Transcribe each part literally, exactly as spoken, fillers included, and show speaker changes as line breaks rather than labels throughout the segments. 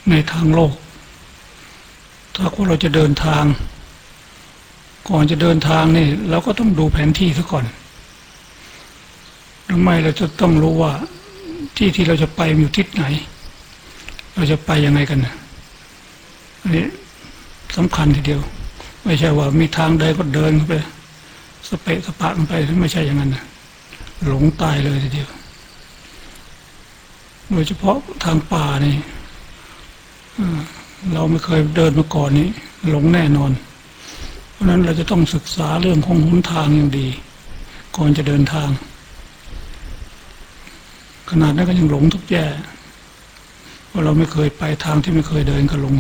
ในทางโลกถ้าว่าเราจะเดินทางก่อนจะเดินทางนี่เราก็ต้องดูแผนที่ซะก่อนหรือไม่เราจะต้องรู้ว่าที่ที่เราจะไปอยู่ทิศไหนเราจะไปยังไงกันนะอันนี้สำคัญทีเดียวไม่ใช่ว่ามีทางใดก็เดินไปสเปะสปะกันไปไม่ใช่อย่างนั้นนะหลงตายเลยทีเดียวโดยเฉพาะทางป่านี่เราไม่เคยเดินมาก่อนนี้หลงแน่นอนเพราะนั้นเราจะต้องศึกษาเรื่องของหนทางอย่างดีก่อนจะเดินทางขนาดนั้นก็ยังหลงทุกแย่เพราะเราไม่เคยไปทางที่ไม่เคยเดินก็หลง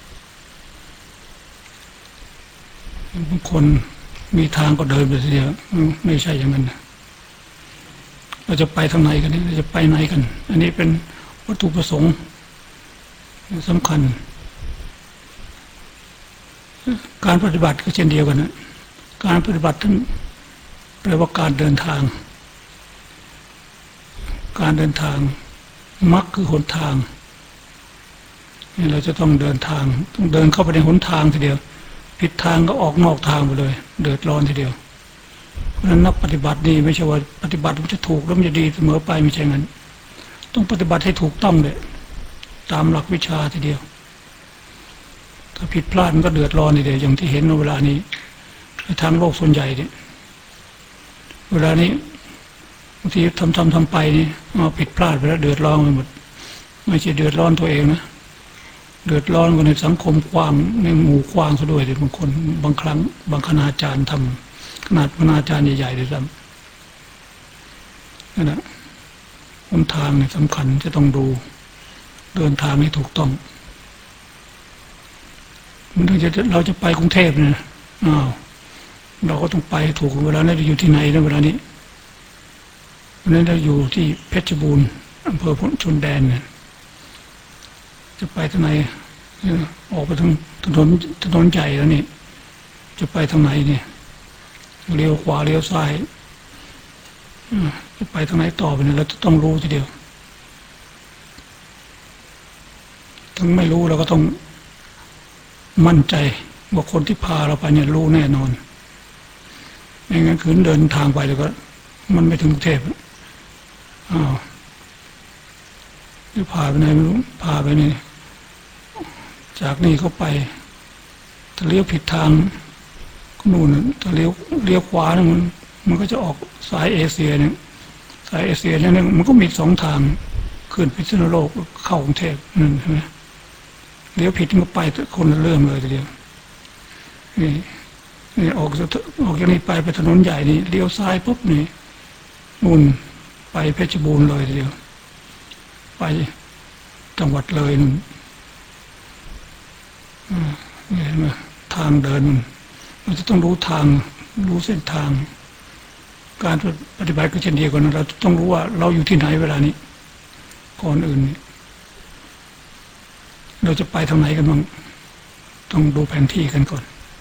บางคนมีทางก็เดินไปทีเดียวไม่ใช่อย่างนั้นเราจะไปทางไหนกันนี่เราจะไปไหนกันอันนี้เป็นวัตถุประสงค์สำคัญการปฏิบัติก็เช่นเดียวกันนะการปฏิบัติทั้งแปลว่าการเดินทางการเดินทางมรรคคือหนทางนี่เราจะต้องเดินทางต้องเดินเข้าไปในหนทางทีเดียวผิดทางก็ออกนอกทางไปเลยเดือดร้อนทีเดียวเพราะฉะนั้นนักปฏิบัตินี่ไม่ใช่ว่าปฏิบัติมันจะถูกแล้วมันจะดีเสมอไปไม่ใช่งั้นต้องปฏิบัติให้ถูกต้องเลยตามหลักวิชาทีเดียวถ้าผิดพลาดมันก็เดือดร้อนทีเดียวอย่างที่เห็นในเวลานี้ในทางโลกส่วนใหญ่เนี่ยเวลานี้บางทีทำทำทำไปนี่เอาผิดพลาดไปแล้วเดือดร้อนไปหมดไม่ใช่เดือดร้อนตัวเองนะเดือดร้อนกันในสังคมกว้างในหมู่กว้างซะด้วยบางคนบางครั้งบางคณาจารย์ทำขนาดคณาจารย์ใหญ่ๆด้วยซ้ำนั่นแหละหนทางเนี่ยสำคัญจะต้องดูเดินทางให้ถูกต้องมันถึงจะเราจะไปกรุงเทพเนี่ยอ้าวเราก็ต้องไปถูกเวลานี้เราอยู่ที่ไหนในเวลานี้วันนี้เราอยู่ที่เพชรบูรณ์อำเภอพชนแดนเนี่ยจะไปทางไหนออกไปทางถนนถนนใหญ่แล้วนี่จะไปทางไหนเนี่ยเลี้ยวขวาเลี้ยวซ้ายจะไปทางไหนต่อไปเนี่ยเราจะต้องรู้ทีเดียวถึงไม่รู้เราก็ต้องมั่นใจว่าคนที่พาเราไปเนี่ยรู้แน่นอนไม่งั้นคืนเดินทางไปแล้วก็มันไม่ถึงกรุงเทพอ้าวจะพาไปไหนไม่รู้พาไปนี่จากนี่เขาไปถ้าเลี้ยวผิดทางก็นู่นถ้าเลี้ยวเลี้ยวขวาเนี่ยมันมันก็จะออกสายเอเชียเนี่ยสายเอเชียเนี่ยมันก็มีสองทางขึ้นพิษณุโลกเข้ากรุงเทพนั่นใช่ไหมเลี้ยวผิดก็ไปคนละเรื่องเลยทีเดียวนี่นี่ออกออกจากนี้ไปไปถนนใหญ่นี่เลี้ยวซ้ายปุ๊บนี่นู่นไปเพชรบูรณ์เลยทีเดียวไปจังหวัดเลยนู่นนี่เห็นไหมทางเดินมันเราจะต้องรู้ทางรู้เส้นทางการปฏิบัติก็เช่นเดียวกันเราต้องรู้ว่าเราอยู่ที่ไหนเวลานี้ก่อนอื่นเราจะไปทางไหนกันบ้างต้องดูแผนที่กันก่อน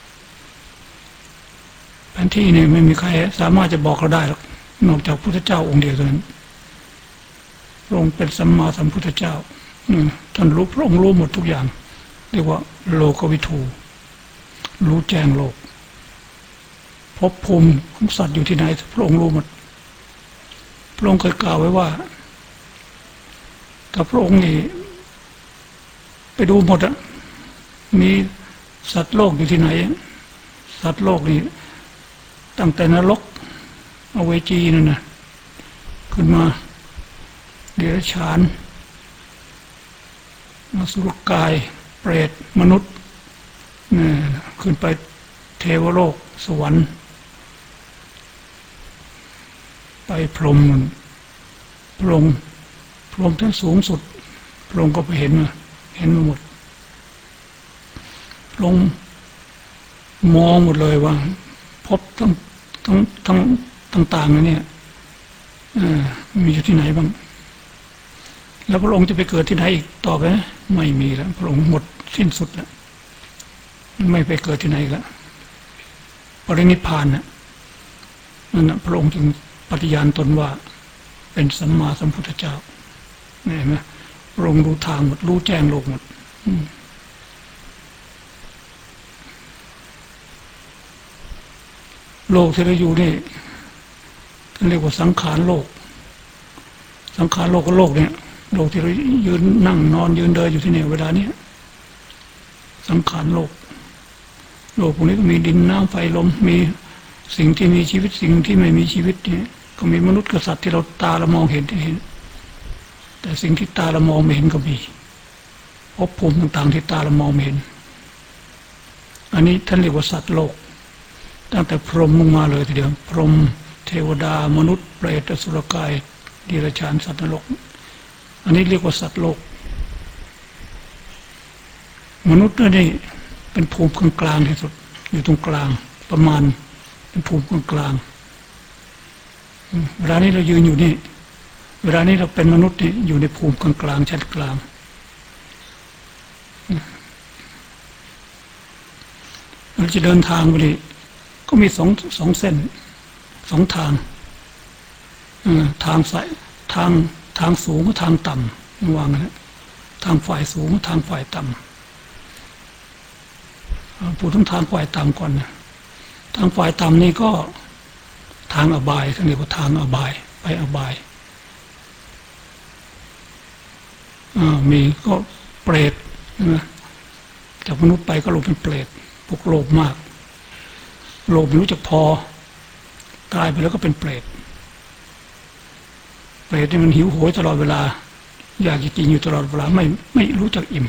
แผนที่นี่ไม่มีใครสามารถจะบอกเราได้หรอกนอกจากพระพุทธเจ้าองค์เดียวเท่านั้นพระองค์เป็นสัมมาสัมพุทธเจ้าท่านรู้พระองค์รู้หมดทุกอย่างเรียกว่าโลกวิถูรู้แจ้งโลกภพภูมิของสัตว์อยู่ที่ไหนพระองค์รู้หมดพระองค์เคยกล่าวไว้ว่าถ้าพระองค์นี่ไปดูหมดอะมีสัตว์โลกอยู่ที่ไหนสัตว์โลกนี่ตั้งแต่นรกอเวจีนั่นนะขึ้นมาเดรัจฉานอสุรกายเปรตมนุษย์นี่ขึ้นไปเทวโลกสวรรค์ไปพรหมพรหมพรหมที่สูงสุดพรหมก็ไปเห็นมาเห็นมาหมดพรหมมองหมดเลยว่าพบทั้งทั้งทั้งต่างๆเนี่ยมีอยู่ที่ไหนบ้างแล้วพระองค์จะไปเกิดที่ไหนอีกต่อไปไม่มีแล้วพระองค์หมดสิ้นสุดแล้วไม่ไปเกิดที่ไหนแล้วปรินิพพานน่ะนั่นนะพระองค์จึงปฏิญาณตนว่าเป็นสัมมาสัมพุทธเจ้าเห็นไหมพระองค์รู้ทางหมดรู้แจ้งโลกหมดโลกที่เราอยู่นี่เรียกว่าสังขารโลกสังขารโลกก็โลกเนี่ยโลกที่เรายืนนั่งนอนยืนเดินอยู่ที่นี่เวลานี้สังขารโลกโลกพวกนี้ก็มีดินน้ำไฟลมมีสิ่งที่มีชีวิตสิ่งที่ไม่มีชีวิตเนี่ยก็มีมนุษย์กับสัตว์ที่เราตาเรามองเห็นเห็นแต่สิ่งที่ตาเรามองไม่เห็นก็มีภพภูมิต่างๆที่ตาเรามองไม่เห็นอันนี้ท่านเรียกว่าสัตว์โลกตั้งแต่พรหมลงมาเลยทีเดียวพรหมเทวดามนุษย์เปรตอสุรกายเดรัจฉานสัตว์นรกอันนี้เรียกว่าสัตว์โลกมนุษย์นี่เป็นภูมิกลางๆที่สุดอยู่ตรงกลางประมาณเป็นภูมิกลางๆเวลานี้เรายืนอยู่นี่เวลานี้เราเป็นมนุษย์นี่อยู่ในภูมิกลางๆชั้นกลางเราจะเดินทางไปดิก็มีสองสองเส้นสองทางทางสายทางทางสูงกับทางต่ำวางนะทางฝ่ายสูงกับทางฝ่ายต่ำพูดถึงทางฝ่ายต่ำก่อนนะทางฝ่ายต่ำนี่ก็ทางอบายท่านเรียกว่าทางอบายไปอบายมีก็เปรตนะจากมนุษย์ไปก็ลงเป็นเปรตพวกโลภมากโลภไม่รู้จักพอตายไปแล้วก็เป็นเปรตเปรตนี่มันหิวโหยตลอดเวลาอยากจะกินอยู่ตลอดเวลาไม่ไม่รู้จักอิ่ม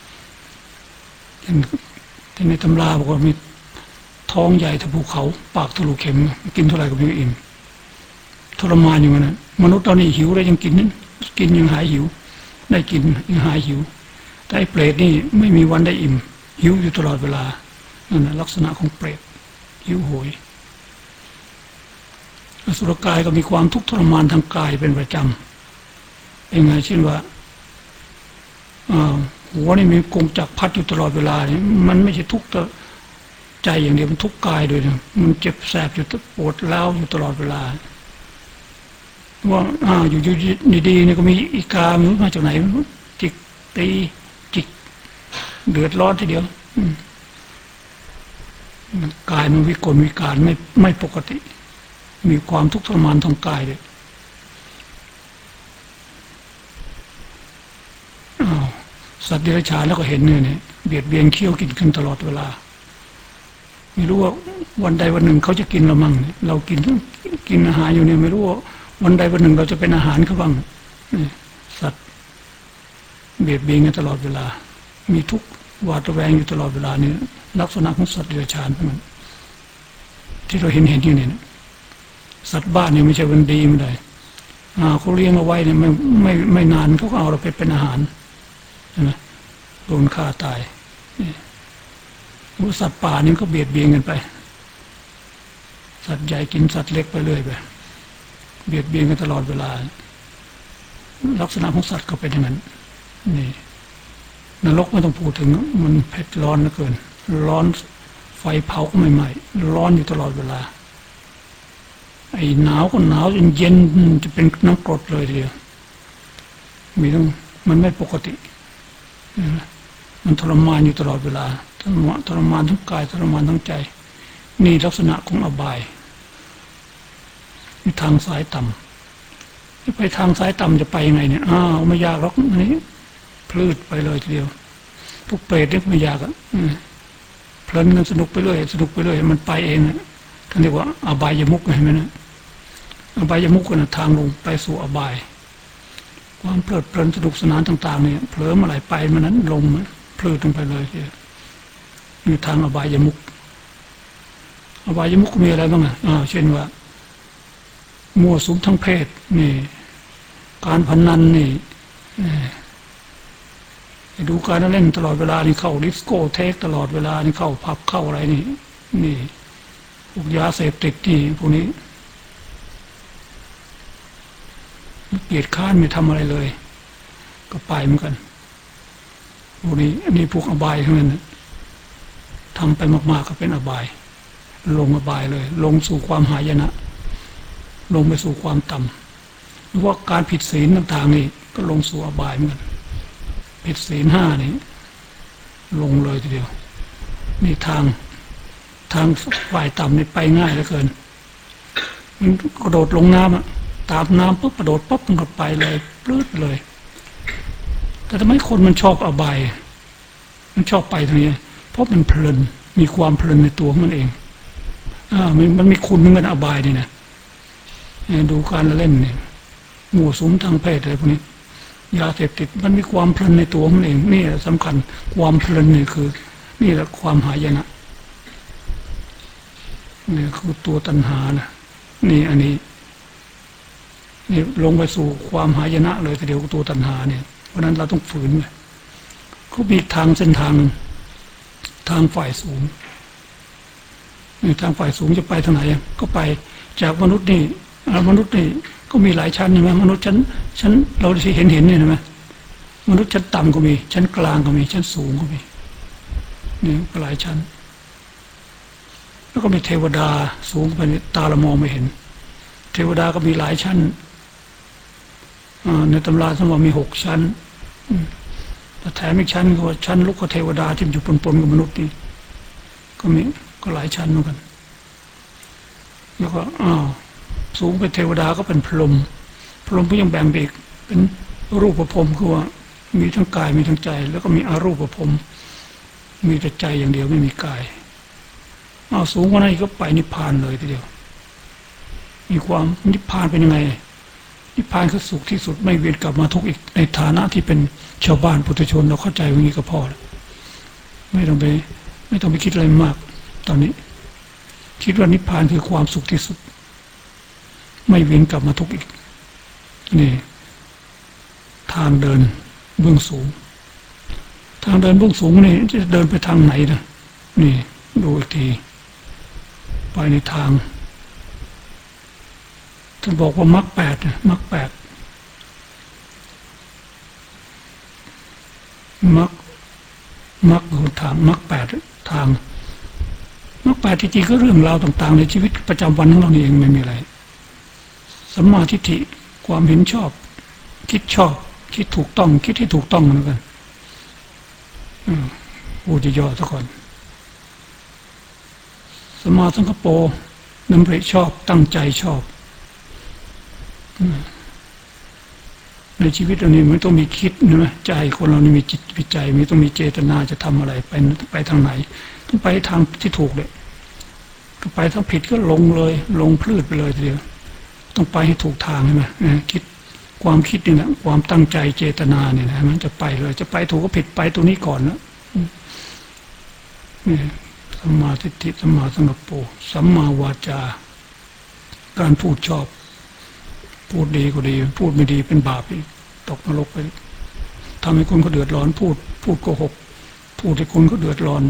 ที่ในตำราบอกว่ามีท้องใหญ่ทะภูเขาปากทะลุเข็มกินเท่าไหร่ก็ไม่อิ่มทรมานอยู่นั้นมนุษย์ตอนนี้หิวได้ยังกินนั้นกินยังหายหิวได้กินยังหายหิวแต่ไอ้เปรตนี่ไม่มีวันได้อิ่มหิวอยู่ตลอดเวลานั่นลักษณะของเปรตหิวโหยอสุรกายก็มีความทุกข์ทรมานทางกายเป็นประจำเป็นไงเช่นว่าหัวนี่มีกงจักรพัดอยู่ตลอดเวลาเนี่ยมันไม่ใช่ทุกข์ใจอย่างเดียวมันทุกข์กายด้วยนะมันเจ็บแสบอยู่ปวดร้าวอยู่ตลอดเวลาว่าอ่าอยู่ดีๆนี่ก็มีอีกามันมาจากไหนจิกตีจิกเดือดร้อนทีเดียวกายมันวิกลวิการไม่ไม่ปกติมีความทุกข์ทรมานทางกายเลยอ้าวสัตว์เดรัจฉานแล้วก็เห็นเนี่ยเนี่ยเบียดเบียนเคี้ยวกินกันตลอดเวลาไม่รู้ว่าวันใดวันหนึ่งเขาจะกินเรามั่งเรากินกินอาหารอยู่เนี่ยไม่รู้ว่าวันใดวันหนึ่งเราจะเป็นอาหารเขาบ้างสัตว์เบียดเบียนกันตลอดเวลามีทุกข์หวาดระแวงอยู่ตลอดเวลานี่ลักษณะของสัตว์เดรัจฉานมันที่เราเห็นเห็นอยู่เนี่ยสัตว์บ้านเนี่ยไม่ใช่วันดีไม่ได้เขาเลี้ยงเอาไว้เนี่ยไม่ไม่ไม่นานเขาก็เอาเราไปเป็นอาหารใช่ไหมโดนฆ่าตายนี่สัตว์ป่านี่ก็เบียดเบียนกันไปสัตว์ใหญ่กินสัตว์เล็กไปเรื่อยไปเบียดเบียนกันตลอดเวลาลักษณะของสัตว์ก็เป็นอย่างนั้นนี่นรกไม่ต้องพูดถึงมันเผ็ดร้อนเหลือเกินร้อนไฟเผาก็ไม่ไหม้ร้อนอยู่ตลอดเวลาไอ้หนาวก็หนาวจนเย็นจะเป็นน้ำกรดเลยทีเดียวมีต้องมันไม่ปกติมันทรมานอยู่ตลอดเวลาทรมานทรมานทั้งกายทรมานทั้งใจนี่ลักษณะของอบายมีทางสายต่ำไปทางสายต่ำจะไปยังไงเนี่ยอ้าวไม่ยากหรอกอันนี้พลืดไปเลยทีเดียวพวกเปรตนี่ไม่ยากอ่ะเพลินกันสนุกไปเรื่อยสนุกไปเรื่อยมันไปเองท่านเรียกว่าอบายมุขเห็นไหมนะอบายมุขนะทางลงไปสู่อบายความเพลิดเพลินสนุกสนานต่างๆเนี่ยเผลอเมื่อไหร่ไปมันนั้นลงพลืดลงไปเลยอยู่ทางอบายมุขอบายมุขมีอะไรบ้างอ่ะเช่นว่ามั่วสุมทั้งเพศนี่การพนันนี่ดูการเล่นตลอดเวลานี่เข้าดิสโก้เทคตลอดเวลานี่เข้าผับเข้าอะไรนี่นี่พวกยาเสพติดนี่พวกนี้เกียรติค้านไม่ทำอะไรเลยก็ไปเหมือนกันพวกนี้อันนี้พวกอบายทั้งนั้นทำไปมากๆก็เป็นอบายลงอบายเลยลงสู่ความหายนะลงไปสู่ความต่ำหรือว่าการผิดศีลต่างๆนี่ก็ลงสู่อบายเหมือนกันผิดศีลห้านี่ลงเลยทีเดียวนี่ทางทางฝ่ายต่ำนี่ไปง่ายเหลือเกินมันกระโดดลงน้ำอะตามน้ำปุ๊บกระโดดปุ๊บมันก็ไปเลยปลื้ดเลยแต่ทำไมคนมันชอบอบายมันชอบไปทางนี้เพราะมันเพลินมีความเพลินในตัวมันเองอ่ามันมันมีคุณเหมือนกันอบายนี่นะดูการเล่นเนี่ยหมู่สุมทางเพศอะไรพวกนี้ยาเสพติดมันมีความเพลินในตัวมันเองนี่สำคัญความเพลินนี่คือนี่แหละความหายนะนี่คือตัวตัณหานะนี่อันนี้นี่ลงไปสู่ความหายนะเลยแต่เดียวตัวตัณหาเนี่ยเพราะนั้นเราต้องฝืนเลยเขามีทางเส้นทางทางฝ่ายสูงนี่ทางฝ่ายสูงจะไปทางไหนก็ไปจากมนุษย์นี่มนุษย์นี่ก็มีหลายชั้นใช่ไหมมนุษย์ชั้นชั้นเราที่เห็นเห็นเนี่ยใช่ไหมมนุษย์ชั้นต่ำก็มีชั้นกลางก็มีชั้นสูงก็มีนี่ก็หลายชั้นแล้วก็มีเทวดาสูงไปตาเรามองไม่เห็นเทวดาก็มีหลายชั้นในตำราท่านว่ามีหกชั้นแต่แถมอีกชั้นก็ชั้นลูกเทวดาที่อยู่ปนๆกับมนุษย์นี่ก็มีก็หลายชั้นเหมือนกันแล้วก็อ้าวสูงเป็นเทวดาก็เป็นพรหมพรหมก็ยังแบ่งอีกเป็นรูปภพคือว่ามีทั้งกายมีทั้งใจแล้วก็มีอารูปภพมีแต่ใจอย่างเดียวไม่มีกายอ้าวสูงกว่านั้นก็ไปนิพพานเลยทีเดียวมีความนิพพานเป็นยังไงนิพพานคือสุขที่สุดไม่เวียนกลับมาทุกข์อีกในฐานะที่เป็นชาวบ้านปุถุชนเราเข้าใจอย่างนี้ก็พอแล้วไม่ต้องไปไม่ต้องไปคิดอะไรมากตอนนี้คิดว่านิพพานคือความสุขที่สุดไม่เวียนกลับมาทุกข์อีกนี่ทางเดินเบื้องสูงทางเดินเบื้องสูงนี่จะเดินไปทางไหนนะนี่ดูอีกทีไปในทางท่านบอกว่ามรรคแปดมรรคแปดมรรคมรรคคือทางมรรคแปดทางมรรคแปดจริงๆก็เรื่องราวต่างๆในชีวิตประจำวันของเรานี่เองไม่มีอะไรสัมมาทิฏฐิความเห็นชอบคิดชอบคิดถูกต้องคิดที่ถูกต้องเหมือนกันพูดย่อๆซะก่อนสัมมาสังกัปโปดำริชอบตั้งใจชอบในชีวิตเรานี่มันต้องมีคิดนะใจคนเรานี่มีจิตมีใจมีต้องมีเจตนาจะทำอะไรไปไปทางไหนต้องไปทางที่ถูกเลยก็ไปทางผิดก็ลงเลยลงพลืดไปเลยทีเดียวต้องไปให้ถูกทางใช่ไหมคิดความคิดนี่นะความตั้งใจเจตนาเนี่ยนะมันจะไปเลยจะไปถูกก็ผิดไปตัวนี้ก่อนนะนี่สัมมาทิฏฐิสัมมาสังกัปโปสัมมาวาจาการพูดชอบพูดดีก็ดีพูดไม่ดีเป็นบาปอีกตกนรกไปทำให้คนเขาเดือดร้อนพูดพูดโกหกพูดให้คนเขาเดือดร้อน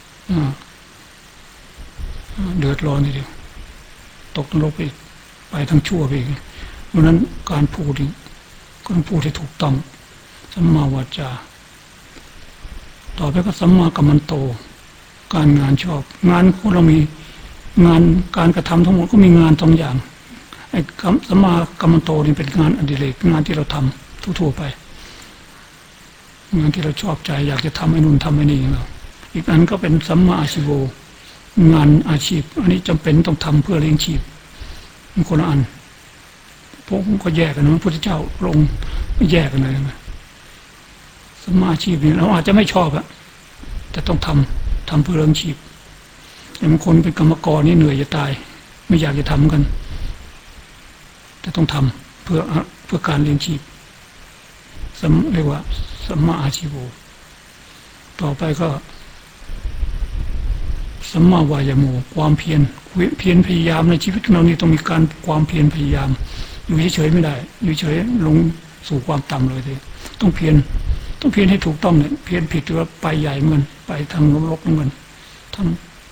เดือดร้อนทีเดียวตกนรกไปไปทั้งชั่วไปอีกเพราะนั้นการพูดก็ต้องพูดให้ถูกต้องสัมมาวาจาต่อไปก็สัมมากัมมันโตการงานชอบงานของเรามีงานการกระทำทั้งหมดก็มีงานสองอย่างไอ้สัมมากัมมันโตนี่เป็นงานอดิเรกงานที่เราทำทั่วๆไปงานที่เราชอบใจอยากจะทำไอ้นู่นทำไอ้นี่เราอีกอันก็เป็นสัมมาอาชีโวงานอาชีพอันนี้จำเป็นต้องทำเพื่อเลี้ยงชีพมันคนละอันพวกมันก็แยกกันนะพระพุทธเจ้าลงแยกกันเลยนะสัมมาอาชีพนี่เราอาจจะไม่ชอบอะแต่ต้องทำทำเพื่อเลี้ยงชีพอย่างบางคนเป็นกรรมกรนี่เหนื่อยจะตายไม่อยากจะทำกันแต่ต้องทำเพื่อเพื่อการเลี้ยงชีพสมเรียกว่าสัมมาอาชีโวต่อไปก็สัมมาวายโมความเพียรเพียรพยายามในชีวิตของเรานี่ต้องมีการความเพียรพยายามอยู่เฉยๆไม่ได้อยู่เฉยลงสู่ความต่ำเลยทีต้องเพียรต้องเพียรให้ถูกต้องเนี่ยเพียรผิดหรือว่าไปใหญ่เหมือนไปทางนรกเหมือนทั้ง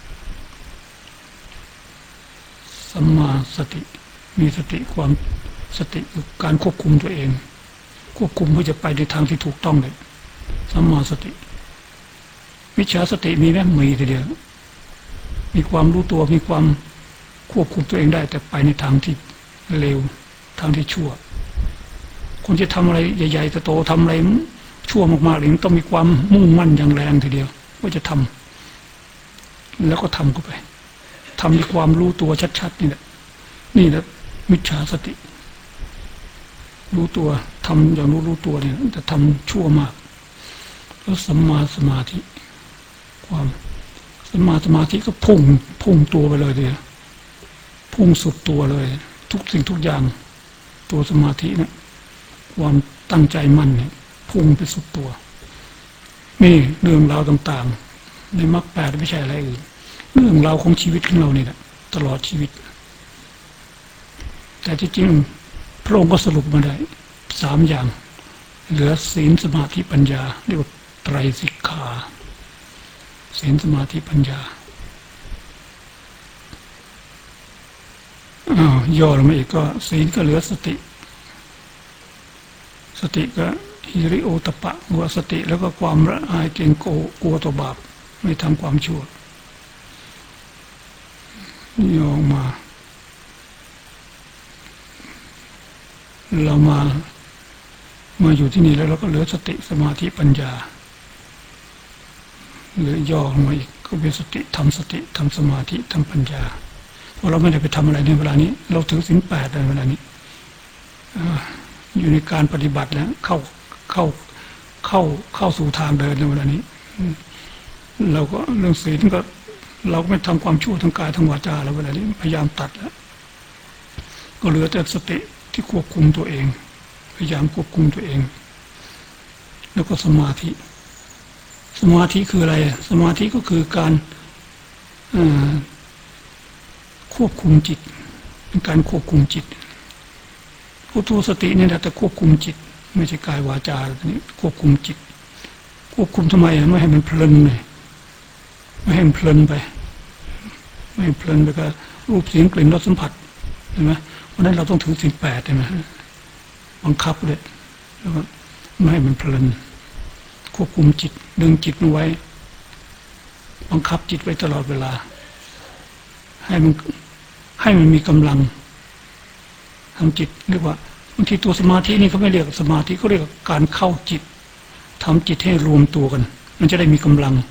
สัมมาสติมีสติความสติคือการควบคุมตัวเองควบคุมเพื่อจะไปในทางที่ถูกต้องเลยสัมมาสติมิจฉาสติมีไหมมีทีเดียวมีความรู้ตัวมีความควบคุมตัวเองได้แต่ไปในทางที่เลวทางที่ชั่วคนจะทำอะไรใหญ่ๆโตๆทำอะไรชั่วมากๆเลยต้องมีความมุ่งมั่นอย่างแรงทีเดียวว่าจะทำแล้วก็ทำเข้าไปทำด้วยความรู้ตัวชัดๆนี่แหละนี่แหละมิจฉาสติรู้ตัวทำอย่างรู้รู้ตัวเนี่ยแต่ทำชั่วมากแล้วสัมมาสมาธิความสัมมาสมาธิก็พุ่งพุ่งตัวไปเลยเดียวพุ่งสุดตัวเลยทุกสิ่งทุกอย่างตัวสมาธิเนี่ยความตั้งใจมั่นเนี่ยพุ่งไปสุดตัวนี่เรื่องราวต่างๆในมรรคแปดไม่ใช่อะไรอื่นเรื่องราวของชีวิตของเรานี่แหละตลอดชีวิตแต่ที่จริงพระองค์ก็สรุปมาได้สามอย่างเหลือศีลสมาธิปัญญาเรียกว่าไตรสิกขาศีลสมาธิปัญญาอ้าวย่อลงมาอีกก็ศีลก็เหลือสติสติก็ฮิริโอตปะหัวสติแล้วก็ความละอายเกรงโกกลัวต่อบาปไม่ทำความชั่วย่อมาเรามามาอยู่ที่นี่แล้วเราก็เหลือสติสมาธิปัญญาเหลือย่อลงมาอีกก็เป็นสติทำสติทำสมาธิทำปัญญาเพราะเราไม่ได้ไปทำอะไรในเวลานี้เราถือศีลแปดในเวลานี้อยู่ในการปฏิบัติแล้วเข้าเข้าเข้าเข้าสู่ทางเดินในเวลานี้เราก็เรื่องศีลก็เราก็ไม่ทำความชั่วทางกายทางวาจาแล้วเวลานี้พยายามตัดแล้วก็เหลือแต่สติที่ควบคุมตัวเองพยายามควบคุมตัวเองแล้วก็สมาธิสมาธิคืออะไรสมาธิก็คือการควบคุมจิตเป็นการควบคุมจิตพุทโธสติเนี่ยแต่ควบคุมจิตไม่ใช่กายวาจานี่ควบคุมจิตควบคุมทำไมไม่ให้มันเพลินเลยไม่ให้มันเพลินไปไม่ให้เพลินไปกับรูปเสียงกลิ่นรสสัมผัสเห็นไหมเพราะนั้นเราต้องถือศีลแปดใช่ไหมบังคับเลยแล้วก็ไม่ให้มันเพลินควบคุมจิตดึงจิตไว้บังคับจิตไว้ตลอดเวลาให้มันให้มันมีกำลังทำจิตเรียกว่าบางทีตัวสมาธินี่เขาไม่เรียกสมาธิเขาเรียกการเข้าจิตทำจิตให้รวมตัวกันมันจะได้มีกำลัง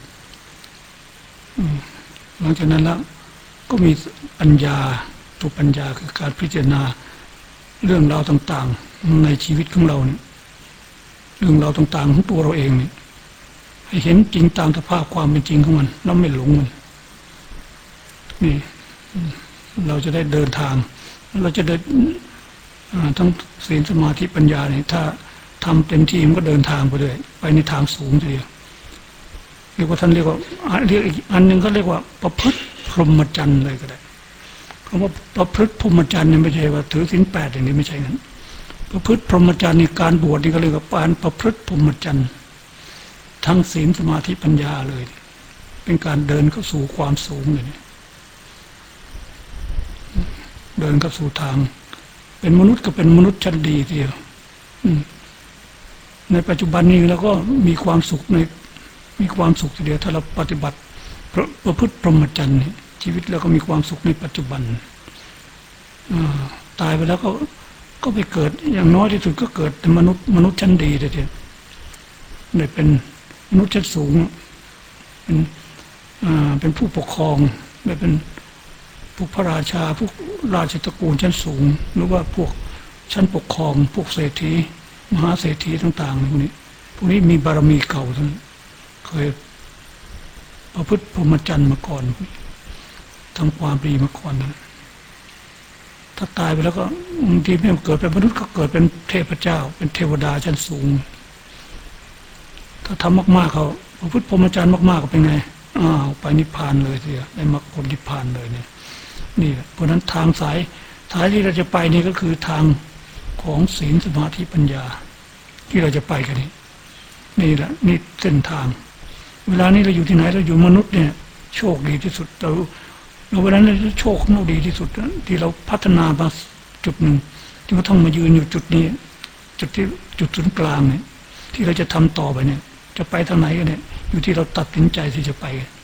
หลังจากนั้นแล้วก็มีปัญญาตัวปัญญาคือการพิจารณาเรื่องราวต่างๆในชีวิตของเราเนี่ยเรื่องราวต่างๆของตัวเราเองเนี่ยให้เห็นจริงตามสภาพความเป็นจริงของมันแล้วไม่หลงมันนี่เราจะได้เดินทางเราจะเดินทั้งศีลสมาธิปัญญาเนี่ยถ้าทำเต็มที่มันก็เดินทางไปเลยไปในทางสูงทีเดียวเรียกว่าท่านเรียกว่าเรียกอีกอันหนึ่งก็เรียกว่าประพฤติพรหมจรรย์เลยก็ได้คำว่าประพฤติพรหมจรรย์เนี่ยไม่ใช่ว่าถือศีลแปดอย่างนี้ไม่ใช่งั้นประพฤติพรหมจรรย์ในการบวชนี่ก็เรียกว่าการประพฤติพรหมจรรย์ทั้งศีลสมาธิปัญญาเลยเป็นการเดินเข้าสู่ความสูงเลยเดินเข้าสู่ทางเป็นมนุษย์ก็เป็นมนุษย์ชั้นดีทีเดียวในปัจจุบันนี้เราก็มีความสุขในมีความสุขทีเดียวถ้าเราปฏิบัติประพฤติพรหมจรรย์ชีวิตเราก็มีความสุขในปัจจุบันตายไปแล้วก็ก็ไปเกิดอย่างน้อยที่สุดก็เกิดเป็นมนุษย์มนุษย์ชั้นดีทีเดียวได้เป็นมนุษย์ชั้นสูงเป็นเป็นผู้ปกครองได้เป็นพวกพระราชาพวกราชตระกูลชั้นสูงหรือว่าพวกชั้นปกครองพวกเศรษฐีมหาเศรษฐีต่างๆพวกนี้พวกนี้มีบารมีเก่าทั้งเคยประพฤติพรหมจรรย์มาก่อนทำความดีมาก่อนนะถ้าตายไปแล้วก็บางทีไม่เกิดเป็นมนุษย์ก็เกิดเป็นเทพเจ้าเป็นเทวดาชั้นสูงถ้าทำมากๆเขาประพฤติพรหมจรรย์มากๆก็เป็นไงอ้าวไปนิพพานเลยทีเดียวได้มรรคผลนิพพานเลยเนี่ยนี่เพราะนั้นทางสายสายที่เราจะไปนี่ก็คือทางของศีลสมาธิปัญญาที่เราจะไปกันนี่นี่แหละนี่เส้นทางเวลานี้เราอยู่ที่ไหนเราอยู่มนุษย์เนี่ยโชคดีที่สุดเราเราเวลานั้นโชคของเราดีที่สุดที่เราพัฒนามาจุดหนึ่งจนกระทั่งมายืนอยู่จุดนี้จุดที่จุดศูนย์กลางเนี่ยที่เราจะทำต่อไปเนี่ยจะไปทางไหนกันเนี่ยอยู่ที่เราตัดสินใจที่จะไป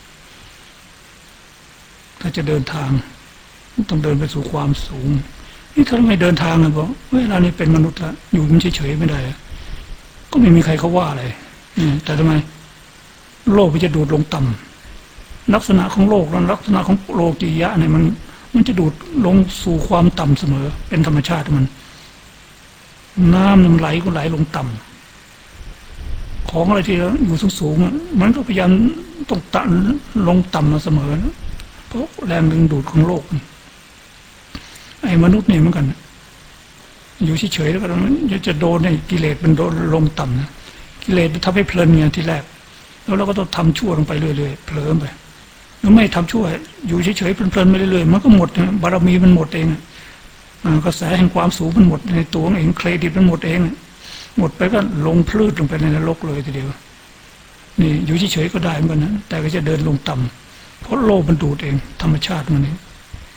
ถ้าจะเดินทางต้องเดินไปสู่ความสูงนี่ถ้าไม่เดินทางเลยบอกเวลานี้เป็นมนุษย์ละอยู่มันเฉยๆไม่ได้ก็ไม่มีใครเขาว่าอะไรแต่ทำไมโลกมันจะดูดลงต่ำลักษณะของโลกและลักษณะของโลกียะเนี่ยมันมันจะดูดลงสู่ความต่ำเสมอเป็นธรรมชาติมันน้ำมันไหลก็ไหลลงต่ำของอะไรที่อยู่สูงสูงมันก็พยายามต้องตันลงต่ำมาเสมอนะเพราะแรงดึงดูดของโลกไอ้มนุษย์นี่เหมือนกันอยู่เฉยๆแล้วก็จะโดนในกิเลสมันโดนลงต่ำนะกิเลสทำให้เพลินไงทีแรกแล้วเราก็ต้องทำชั่วลงไปเรื่อยๆเผลอไปแล้วไม่ทำชั่วอยู่เฉยๆเพลินๆไปเรื่อยๆมันก็หมดบารมีมันหมดเองกระแสแห่งความสูงมันหมดในตัวเองเครดิตมันหมดเองหมดไปก็ลงพลืดลงไปในนรกเลยทีเดียวนี่อยู่เฉยๆก็ได้เหมือนกันนะแต่ก็จะเดินลงต่ำเพราะโลกมันดูดเองธรรมชาติมันเอง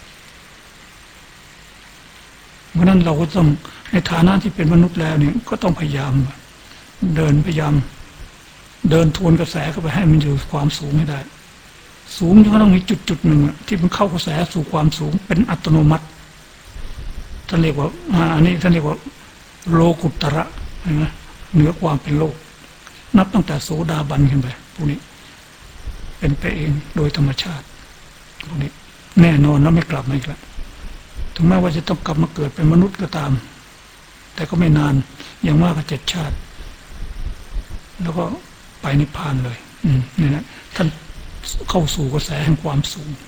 เพราะนั้นเราก็ต้องในฐานะที่เป็นมนุษย์แล้วเนี่ยก็ต้องพยายามเดินพยายามเดินทวนกระแสเข้าไปให้มันอยู่ความสูงให้ได้สูงจนกระทั่งมีจุดจุดหนึ่งที่มันเข้ากระแสสู่ความสูงเป็นอัตโนมัติท่านเรียกว่าอันนี้ท่านเรียกว่าโลกุตระนะเหนือความเป็นโลกนับตั้งแต่โสดาบันขึ้นไปพวกนี้เป็นไปเองโดยธรรมชาติพวกนี้แน่นอนแล้วไม่กลับมาอีกแล้วถึงแม้ว่าจะต้องกลับมาเกิดเป็นมนุษย์ก็ตามแต่ก็ไม่นานอย่างมากก็เจ็ดชาติแล้วก็ไปนิพพานเลยอืมนี่นะท่านเข้าสู่กระแสแห่งความสูง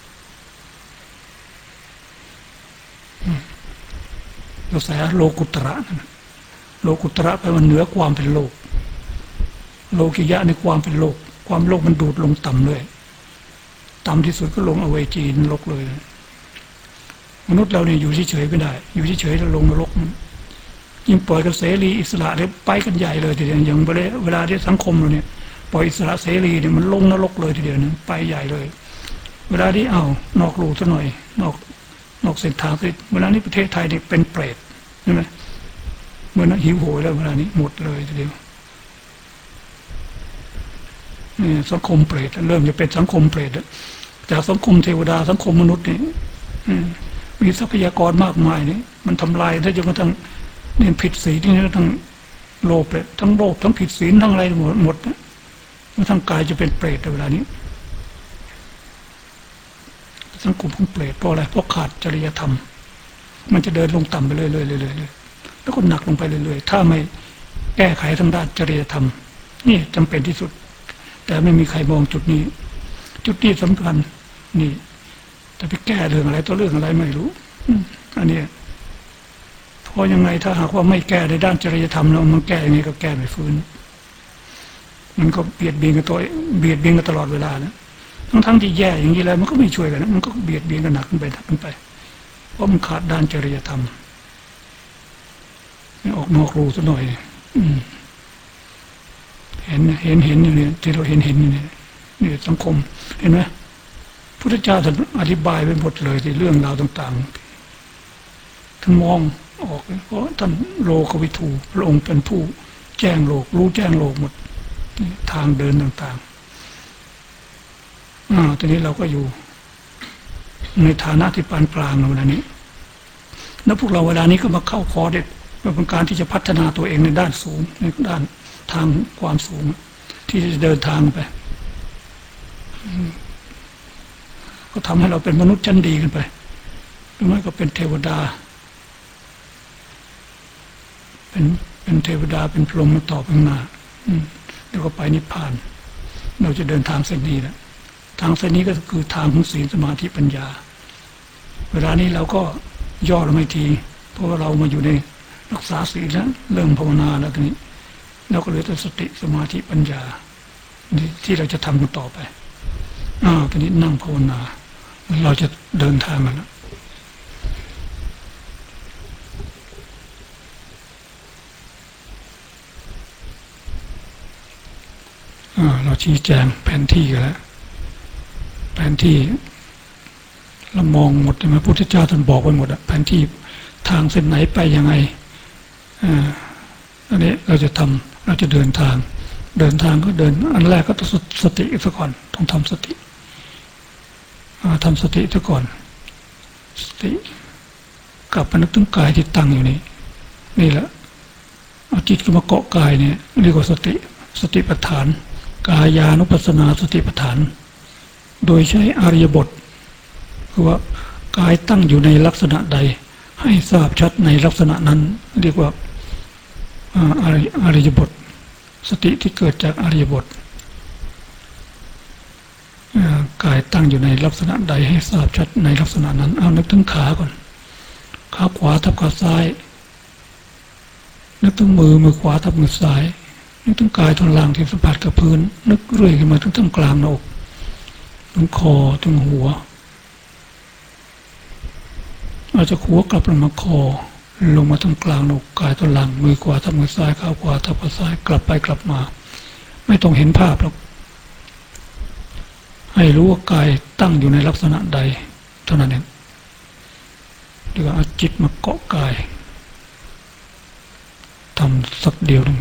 กระแสโลกุตระนั่นโลกุตระแปลว่าเหนือความเป็นโลกโลกิยะในความเป็นโลกความโลกมันดูดลงต่ำเลยต่ำที่สุดก็ลงอเวจีนรกเลยมนุษย์เราเนี่ยอยู่เฉยๆไม่ได้อยู่เฉยๆแล้วลงนรกยิ่งปล่อยกับเสรีอิสระเนี่ยไปกันใหญ่เลยทีเดียวอย่างเวลาที่สังคมเราเนี่ยปล่อยอิสระเสรีเนี่ยมันลงนรกเลยทีเดียวนึงไปใหญ่เลยเวลาที่เอานอกรูซะหน่อยนอกนอกเส้นทางไปเวลานี้ประเทศไทยเนี่ยเป็นเปรตใช่ไหมเมื่อนั้นหิวโหยแล้วเวลานี้หมดเลยทีเดียวนี่สังคมเปรตเริ่มจะเป็นสังคมเปรตจากสังคมเทวดาสังคมมนุษย์นี่มีทรัพยากรมากมายนี่มันทำลายได้จนกระทั่งเนี่ยผิดศีลนี่ทั้งโลภเลยทั้งโลภทั้งผิดศีลทั้งอะไรหมดหมดนะทั้งกายจะเป็นเปรตในเวลานี้สังคมของเปรตเพราะอะไรเพราะขาดจริยธรรมมันจะเดินลงต่ำไปเรื่อยๆเรื่อยๆแล้วก็หนักลงไปเรื่อยๆถ้าไม่แก้ไขทางด้านจริยธรรมนี่จำเป็นที่สุดแต่ไม่มีใครมองจุดนี้จุดนี้สำคัญนี่จะไปแก้เรื่องอะไรตัวเรื่องอะไรไม่รู้อันนี้เพราะยังไงถ้าหากว่าไม่แก้ในด้านจริยธรรมแล้วมันแก้ยังไงก็แก้ไม่ฟื้นมันก็เบียดเบียนกันตัวเบียดเบียนกันตลอดเวลานะทั้งทั้งที่แย่อย่างนี้แล้วมันก็ไม่ช่วยกันนะมันก็เบียดเบียนกันหนักขึ้นไปหนักขึ้นไปเพราะมันขาดด้านจริยธรรมออกนอกรูซะหน่อยเห็นเห็นเห็นอยู่เนี่ยที่เราเห็นเห็นอยู่เนี่ยนี่สังคมเห็นไหมพุทธเจ้าท่านอธิบายไปหมดเลยในเรื่องราวต่างๆท่านมองออกเพราะท่านโลกวิทูพระองค์เป็นผู้แจ้งโลกรู้แจ้งโลกหมดทางเดินต่างๆอ่าตอนนี้เราก็อยู่ในฐานะที่ปานกลางในเวลานี้แล้วพวกเราเวลานี้ก็มาเข้าคอร์สเป็นการที่จะพัฒนาตัวเองในด้านสูงในด้านทางความสูงที่จะเดินทางไปก็ทำให้เราเป็นมนุษย์ชั้นดีขึ้นไปหรือไม่ก็เป็นเทวดาเป็นเป็นเทวดาเป็นพรหมต่อไปข้างหน้าแล้วก็ไปนิพพานเราจะเดินทางเส้นนี้แหละทางเส้นนี้ก็คือทางของศีลสมาธิปัญญาเวลานี้เราก็ย่อลงไม่ทีเพราะว่าเรามาอยู่ในรักษาศีลแล้วเริ่มภาวนาแล้วทีนี้เราก็เหลือแต่สติสมาธิปัญญาที่เราจะทำกันต่อไปอ่าตอนนี้นั่งภาวนาเราจะเดินทางกันแล้วเราชี้แจงแผนที่กันแล้วแผนที่เรามองหมดใช่ไหมพระพุทธเจ้าท่านบอกไว้หมดอะแผนที่ทางเส้นไหนไปยังไงอ่าอันนี้เราจะทำเราจะเดินทางเดินทางก็เดินอันแรกก็ต้องสติซะก่อนต้องทำสติทำสติซะก่อนสติกลับมานึกถึงกายที่ตั้งอยู่นี่นี่แหละเอาจิตมาเกาะกายเนี่ยเรียกว่าสติสติปัฏฐาน กายานุปัสสนาสติปัฏฐาน โดยใช้อริยบทคือว่ากายตั้งอยู่ในลักษณะใดให้ทราบชัดในลักษณะนั้นเรียกว่าอริยบทสติที่เกิดจากอริยบทกายตั้งอยู่ในลักษณะใดให้ทราบชัดในลักษณะนั้นเอานึกถึงขาก่อนขาขวาทับขาซ้ายนึกถึงมือมือขวาทับมือซ้ายนึกถึงกายท่อนล่างที่สัมผัสกับพื้นนึกเรื่อยขึ้นมาถึงตรงกลางหน้าอกถึงคอถึงหัวอาจจะหัวกลับลงมาคอลงมาตรงกลางหน้าอกกายท่อนล่างมือขวาทับมือซ้ายขาขวาทับขาซ้ายกลับไปกลับมาไม่ต้องเห็นภาพหรอกให้รู้ว่ากายตั้งอยู่ในลักษณะใดเท่านั้นเองเดี๋ยวเอาจิตมาเกาะกายทำสักเดียวหนึ่ง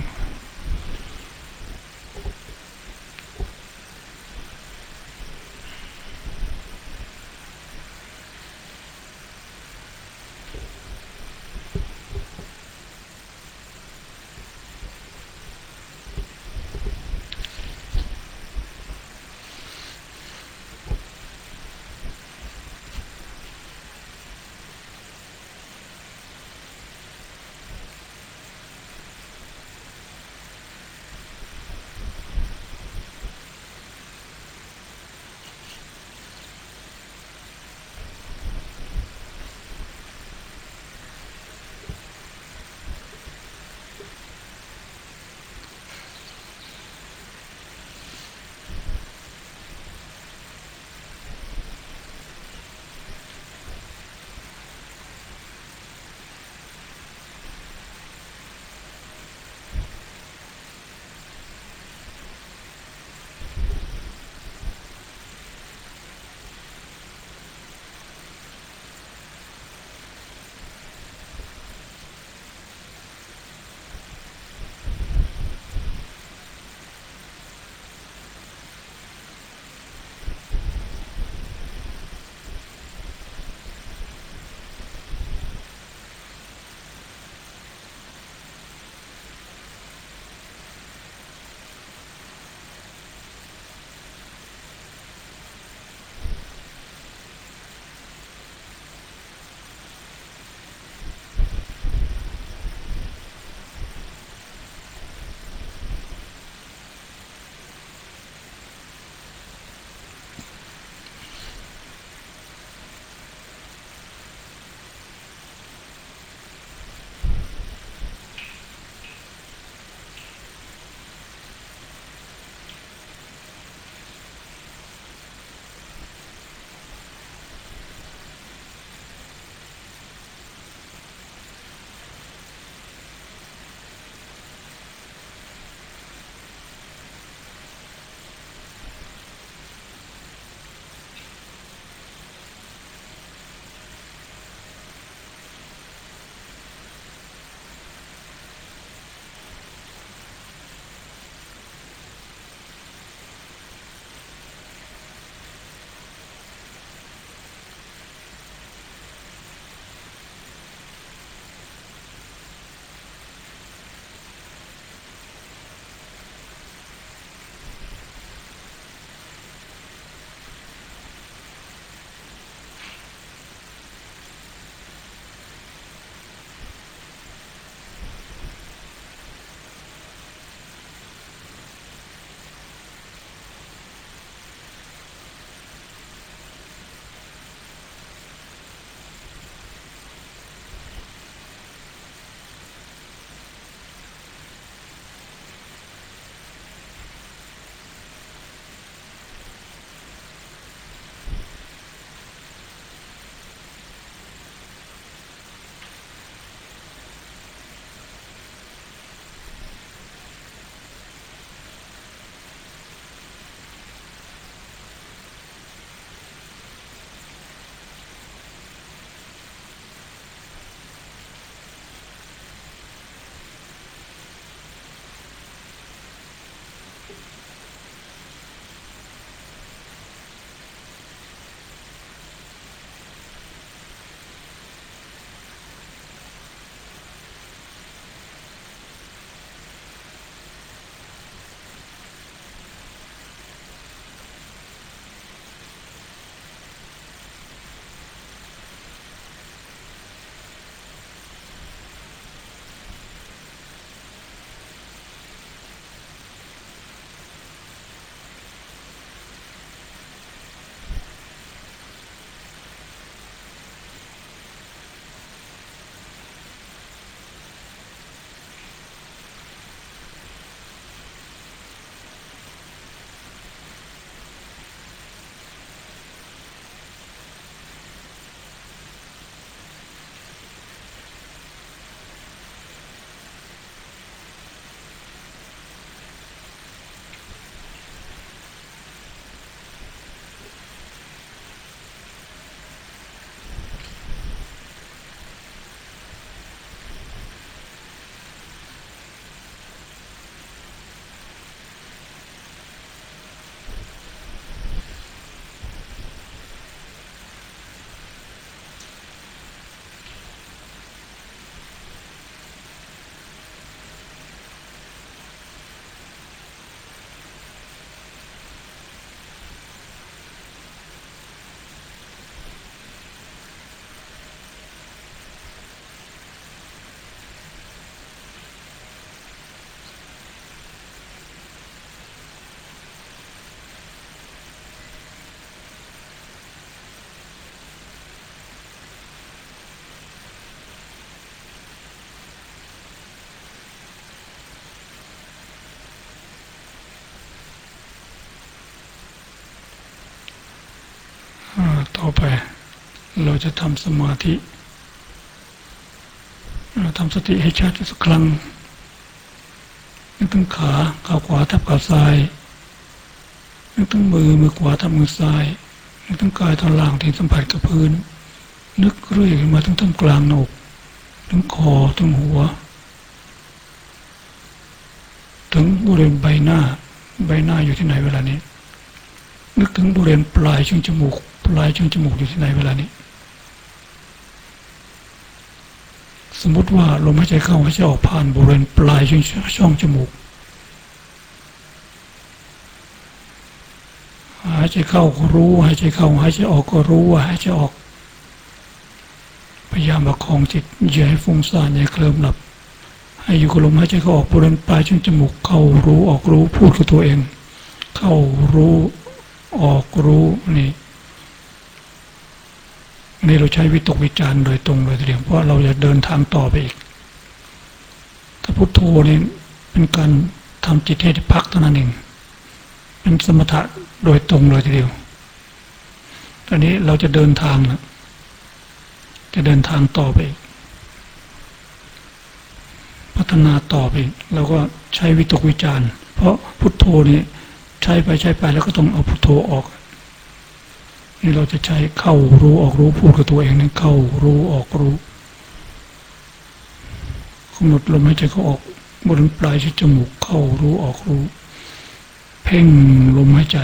เข้าไปเราจะทำสมาธิเราทำสติให้ชัดสักครั้งนึกถึงขาขาขวาทับขาซ้ายนึกถึงมือมือขวาทับมือซ้ายนึกถึงกายตอนล่างที่สัมผัสกับพื้นนึกเรื่อยขึ้นมาถึงต้นกลางหน้าอกถึงคอถึงหัวถึงบริเวณใบหน้าใบหน้าอยู่ที่ไหนเวลานี้นึกถึงบริเวณปลายช่วงจมูกปลายช่วงจมูกอยู่ที่ไหนเวลานี้สมมติว่าลมหายใจเข้าหายใจออกผ่านบริเวณปลายช่วงช่องจมูกหายใจเข้าก็รู้หายใจเข้าหายใจออกก็รู้ว่าหายใจออกพยายามประคองจิตอย่าให้ฟุ้งซ่านอย่าเคลิ้มหลับให้อยู่กับลมหายใจเข้าออกบริเวณปลายช่วงจมูกเข้ารู้ออกรู้พูดกับตัวเองเข้ารู้ออกรู้นี่นี่เราใช้วิตกวิจารณ์โดยตรงเลยทีเดียวเพราะเราจะเดินทางต่อไปอีกถ้าพุทโธนี่เป็นการทำจิตให้ได้พักเท่านั้นเองเป็นสมถะโดยตรงเลยทีเดียวตอนนี้เราจะเดินทางนะจะเดินทางต่อไปอีกพัฒนาต่อไปอีกเราก็ใช้วิตกวิจารณ์เพราะพุทโธนี่ใช้ไปใช้ไปแล้วก็ต้องเอาพุทโธออกนี่เราจะใช้เข้ารู้ออกรู้พูดกับตัวเองนั่นเข้ารู้ออกรู้กำหนดลมหายใจเข้าออกบนปลายจมูกเข้ารู้ออกรู้เพ่งลมหายใจ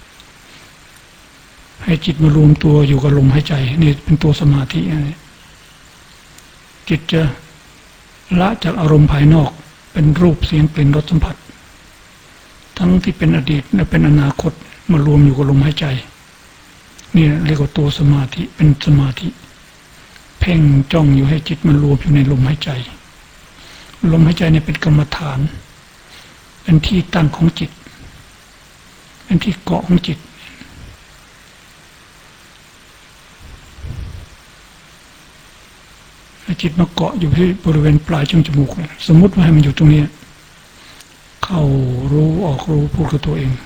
ให้จิตมารวมตัวอยู่กับลมหายใจนี่เป็นตัวสมาธินี่จิตจะละจากอารมณ์ภายนอกเป็นรูปเสียงกลิ่นรสสัมผัสทั้งที่เป็นอดีตและเป็นอนาคตมารวมอยู่กับลมหายใจนี่เรียกว่าตัวสมาธิเป็นสมาธิเพ่งจ้องอยู่ให้จิตมันรวมอยู่ในลมหายใจลมหายใจเนี่ยเป็นกรรมฐานเป็นที่ตั้งของจิตเป็นที่เกาะของจิตให้จิตมาเกาะอยู่ที่บริเวณปลายช่วงจมูกสมมติว่าให้มันอยู่ตรงนี้เข้ารู้ออกรู้พูดกับตัวเอง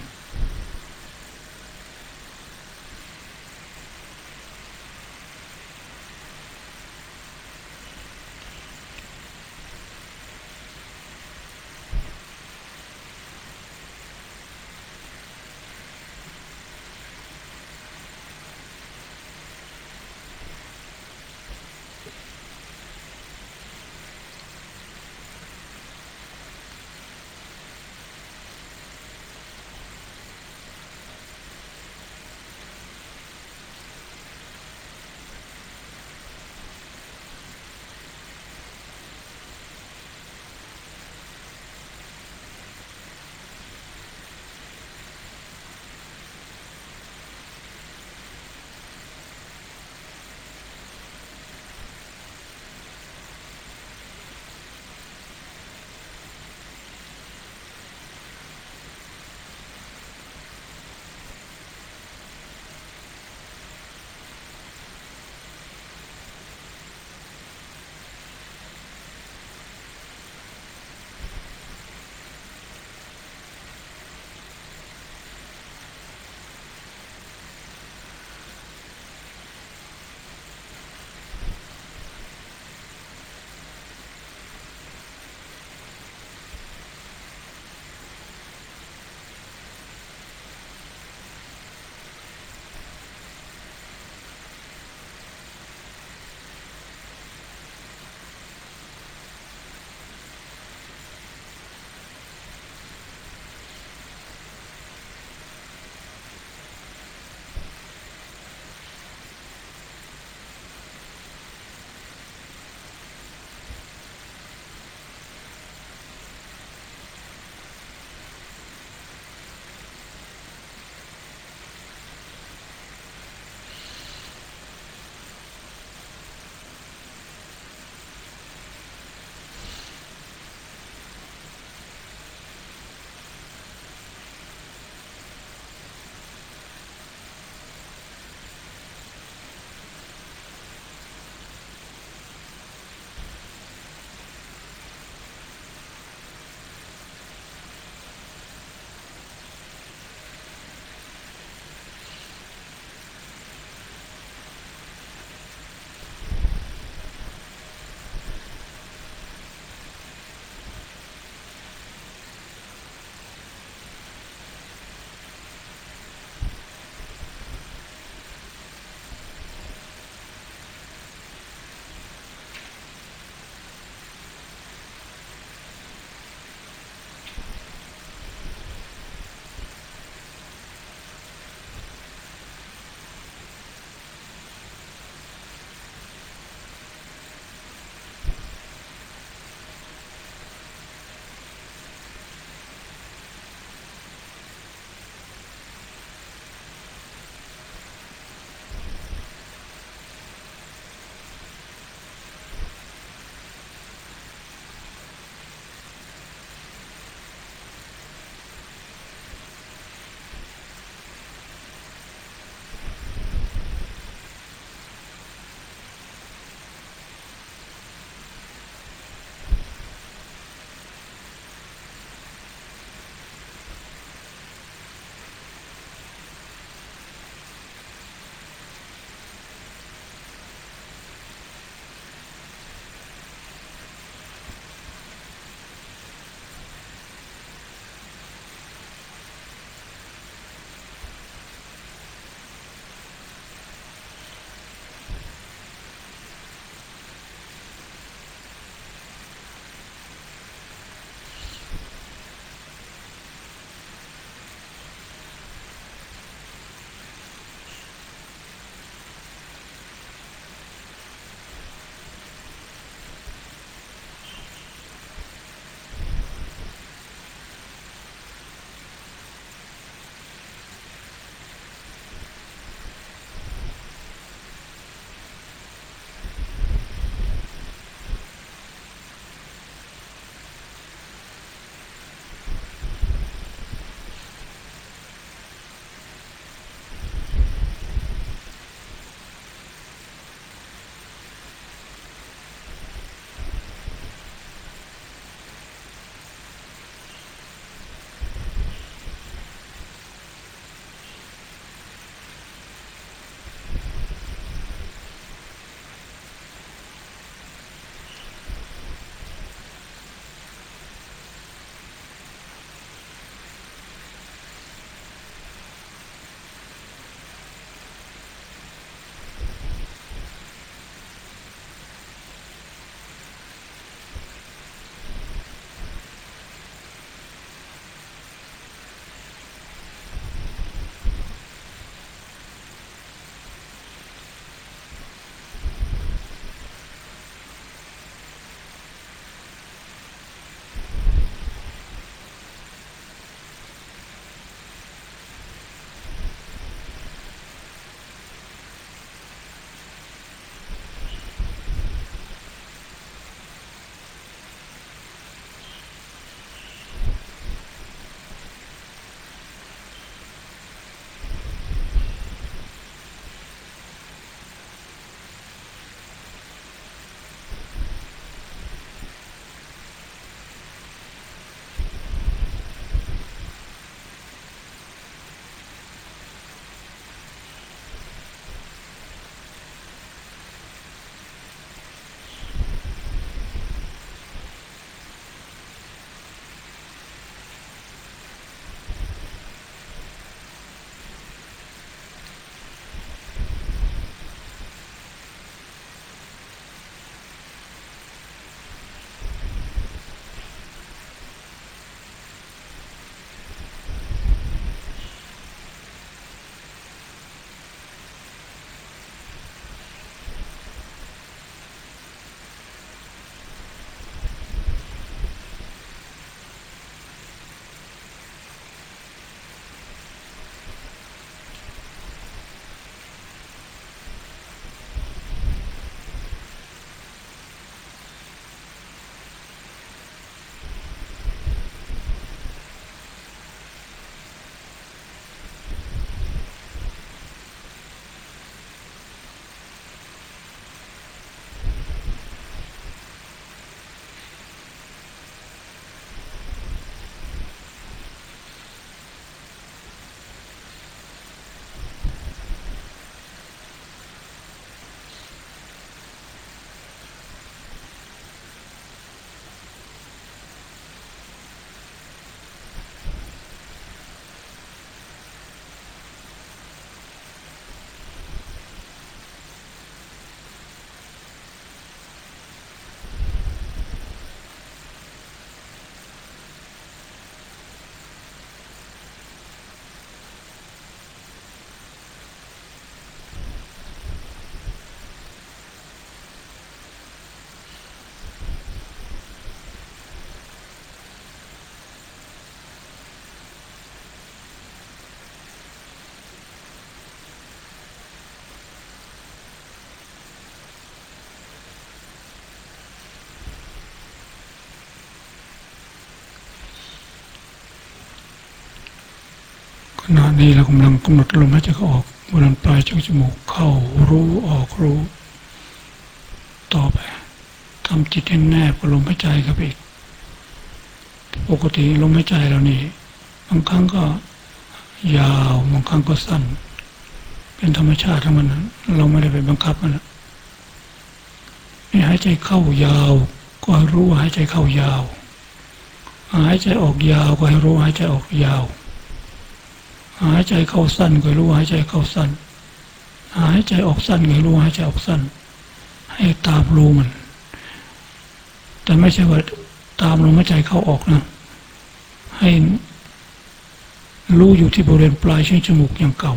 ขณะนี้เรากำลังกำหนดลมหายใจเข้าออกบริเวณปลายช่องจมูกเข้ารู้ออกรู้ต่อไปทำจิตให้แนบกับลมหายใจครับอีกปกติลมหายใจเรานี่บางครั้งก็ยาวบางครั้งก็สั้นเป็นธรรมชาติของมันเราไม่ได้ไปบังคับมันนี่หายใจเข้ายาวก็ให้รู้ว่าหายใจเข้ายาวหายใจออกยาวก็ให้รู้หายใจออกยาวหายใจเข้าสั้นก็รู้หายใจเข้าสั้นหายใจออกสั้นก็รู้หายใจออกสั้นให้ตามรู้มันแต่ไม่ใช่ว่าตามลมหายใจเข้าออกนะให้รู้อยู่ที่บริเวณปลายช่องจมูกอย่างเก่า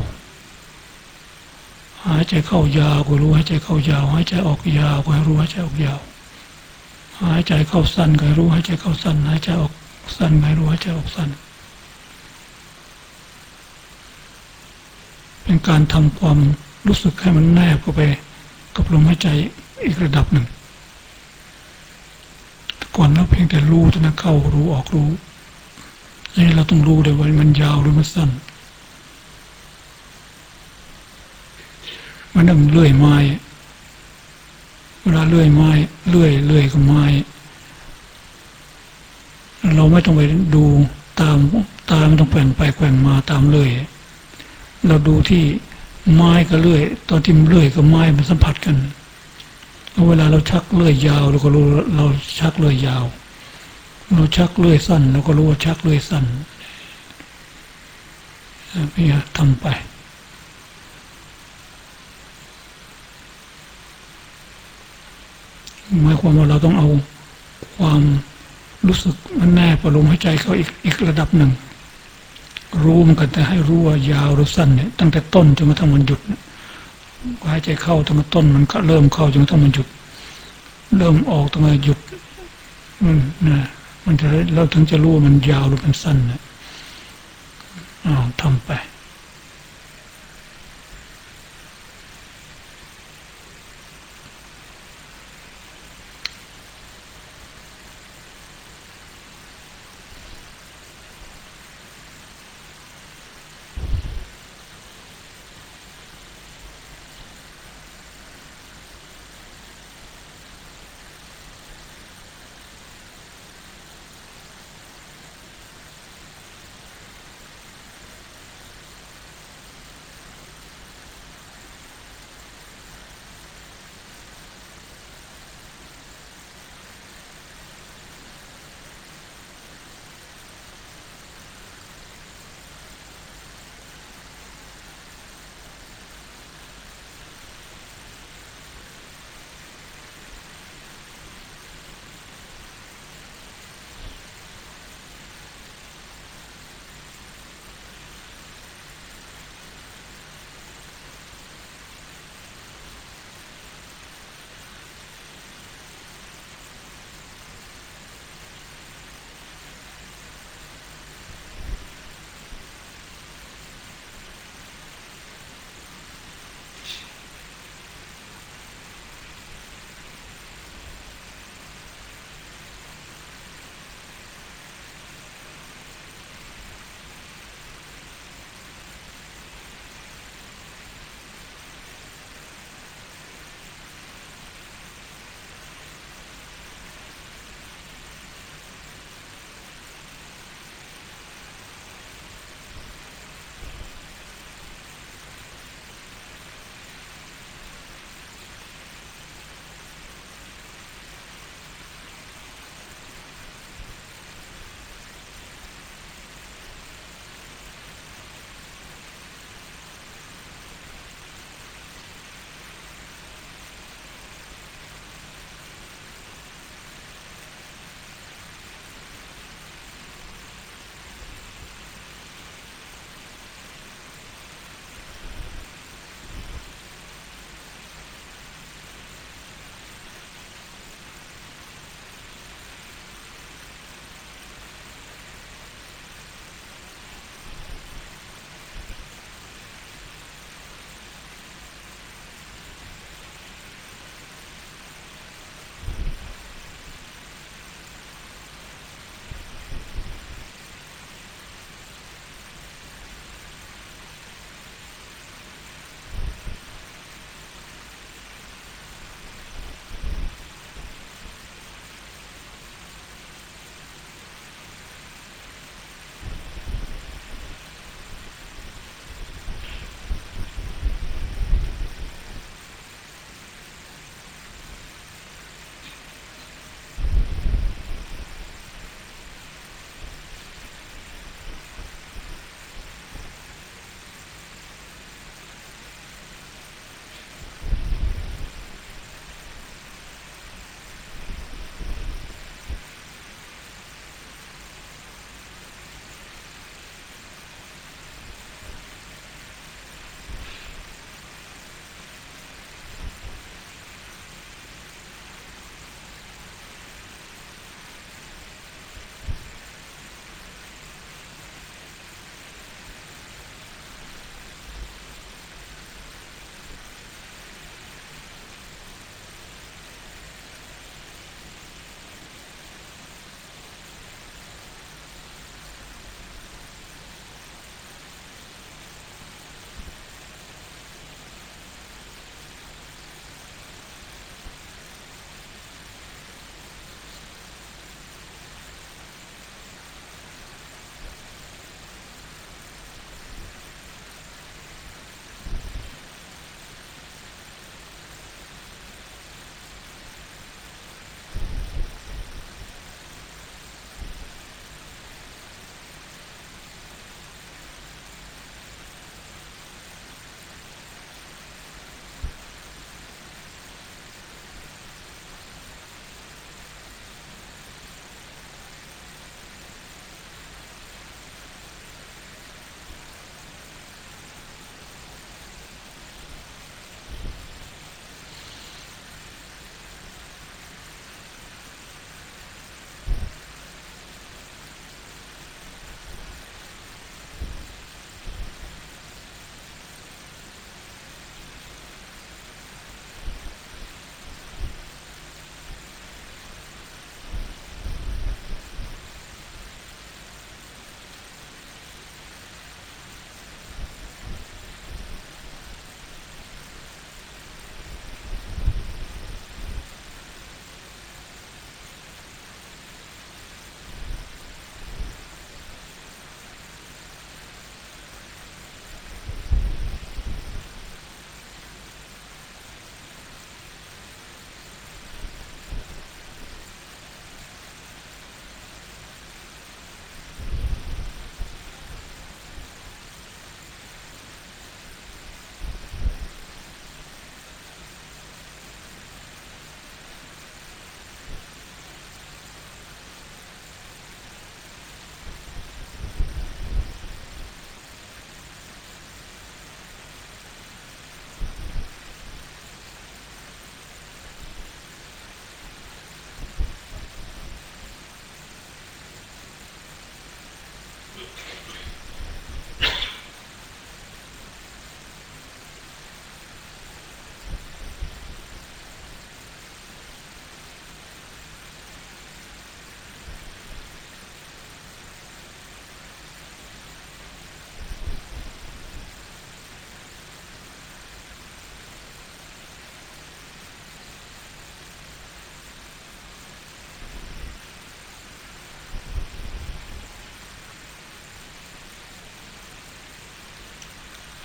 หายใจเข้ายาวก็รู้หายใจเข้ายาวหายใจออกยาวก็ให้รู้หายใจออกยาวหายใจเข้าสั้นก็ให้รู้หายใจเข้าสั้นหายใจออกสั้นก็ให้รู้หายใจออกสั้นเป็นการทำความรู้สึกให้มันแนบเข้าไปกับลมหายใจอีกระดับหนึ่งก่อนเราเพียงแต่รู้เท่านั้นเข้ารู้ออกรู้นี่เราต้องรู้ด้วยว่ามันยาวหรือมันสั้นมันต้องเลื่อยไม้เวลาเลื่อยไม้เลื่อยเลื่อยกับไม้เราไม่ต้องไปดูตามตาไม่ต้องแกว่งไปแกว่งมาตามเลื่อยเราดูที่ไม้กับเลื่อยตอนที่เลื่อยกับไม้มันสัมผัสกันเวลาเราชักเลื่อยยาวเราก็รู้เราชักเลื่อยยาวเราชักเลื่อยสั้นเราก็รู้ว่าชักเลื่อยสั้นพี่ทำไปหมายความว่าเราต้องเอาความรู้สึกมันแนบกับลมหายใจเข้าอีกอีกระดับหนึ่งรู้มันกันแต่ให้รู้ว่ายาวหรือสั้นเนี่ยตั้งแต่ต้นจนกระทั่งมันหยุดหายใจเข้าตั้งแต่ต้นมันก็เริ่มเข้าจนกระทั่งมันหยุดเริ่มออกตั้งแต่หยุดมันนะมันจะเราถึงจะรู้ว่ามันยาวหรือมันสั้นนะอ้าวทำไป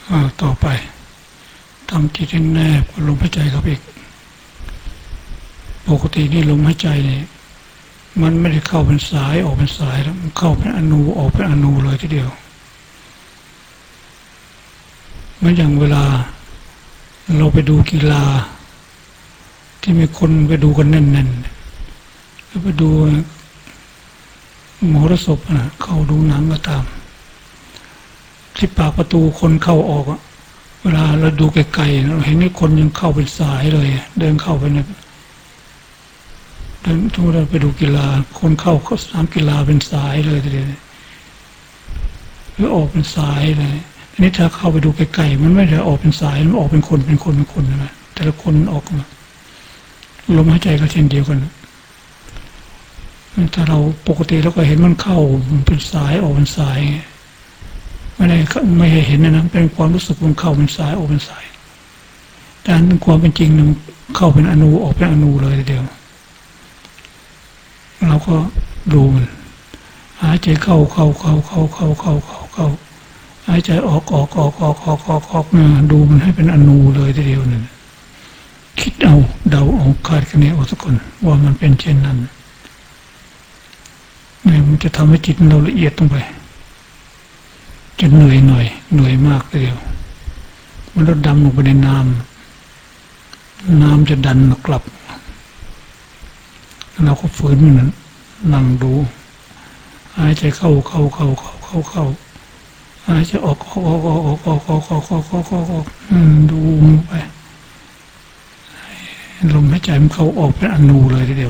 อ่าต่อไปทำจิตให้แนบกับลมหายใจเข้าไปอีกปกตินี่ลมหายใจเนี่ยมันไม่ได้เข้าเป็นสายออกเป็นสายแล้วมันเข้าเป็นอนูออกเป็นอนูเลยทีเดียวเหมือนอย่างเวลาเราไปดูกีฬาที่มีคนไปดูกันแน่นๆแล้วไปดูมหรสพนะเข้าดูหนังก็ตามที่ปากประตูคนเข้าออกอะเวลาเราดูไกลๆเราเห็นนี่คนยังเข้าเป็นสายเลยเดินเข้าไปเนี่ยเดินทุกเราไปดูกีฬาคนเข้าสนามกีฬาเป็นสายเลยทีเดียวหรือออกเป็นสายเลยอันนี้ถ้าเข้าไปดูไกลๆมันไม่ได้ออกเป็นสายมันออกเป็นคนเป็นคนเป็นคนนะแต่ละคนออกมาลมหายใจก็เช่นเดียวกันถ้าเราปกติเราก็เห็นมันเข้าเป็นสายออกเป็นสายไม่ได้ไม่เห็นนะนะเป็นความรู้สึกมันเข้าเป็นสายออกเป็นสายแต่อันความเป็นจริงมันเข้าเป็นอนูออกเป็นอนูเลยทีเดียวเราก็ดูมันหายใจเข้าเข้าเข้าเข้าเข้าเข้าเข้าเข้าหายใจออกออกออกออกออกออกออกนะดูมันให้เป็นอนูเลยทีเดียวนั่นคิดเอาเดาเอาคาดคะเนเอาสักคนว่ามันเป็นเช่นนั้นเนี่ยมันจะทำให้จิตเราละเอียดลงไปจะเหนื่อยหน่อยเหนื่อยมากทีเดียวมันเราดำลงไปในน้ำน้ำจะดันเรากลับเราก็ฝืนมันนั่งดูหายใจเข้าเข้าเข้าเข้าเข้าเข้าหายใจออกออกออกออกออกออกออกออกออกออกออกออกดูไปลมหายใจมันเข้าออกเป็นอนูเลยทีเดียว